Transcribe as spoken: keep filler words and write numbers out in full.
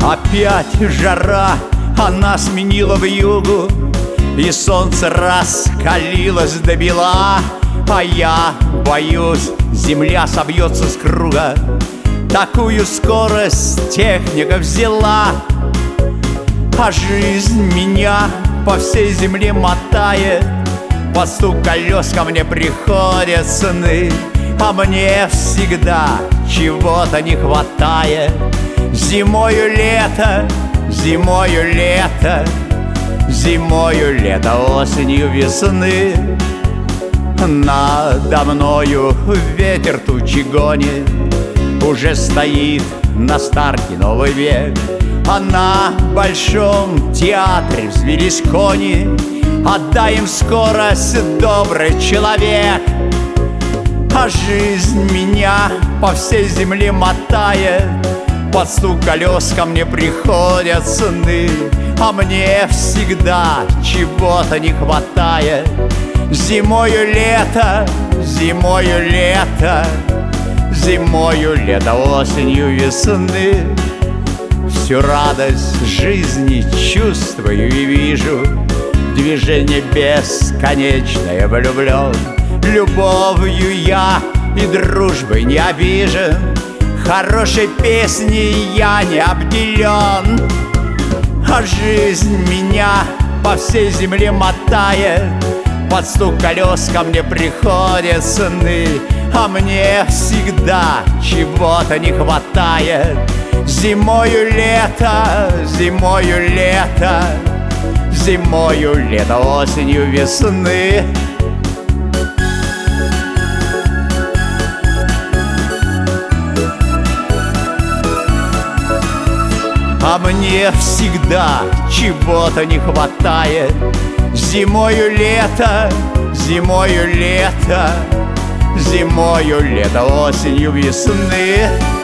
Опять жара, она сменила вьюгу, и солнце раскалилось до бела. А я боюсь, земля собьется с круга. Такую скорость техника взяла. А жизнь меня по всей земле мотает. Под стук колес ко мне приходят сны. А мне всегда чего-то не хватает. Зимою лето, зимою лето, зимою лето, осенью весны. Надо мною ветер тучи гонит. Уже стоит на старте новый век. А на большом театре взвелись кони. Отдай им скорость, добрый человек. А жизнь меня по всей земле мотает. Под стук колес ко мне приходят сны. А мне всегда чего-то не хватает. Зимою лето, зимою лето, зимою лето, осенью весны. Всю радость жизни чувствую и вижу. Движение бесконечное влюблен. Любовью я и дружбой не обижен. Хорошей песней я не обделен. А жизнь меня по всей земле мотает. Под стук колес ко мне приходят сны. А мне всегда чего-то не хватает. Зимою лето, зимою лето, зимою лето, осенью весны. А мне всегда чего-то не хватает. Зимою лето, зимою лето, зимою лето, осенью весны.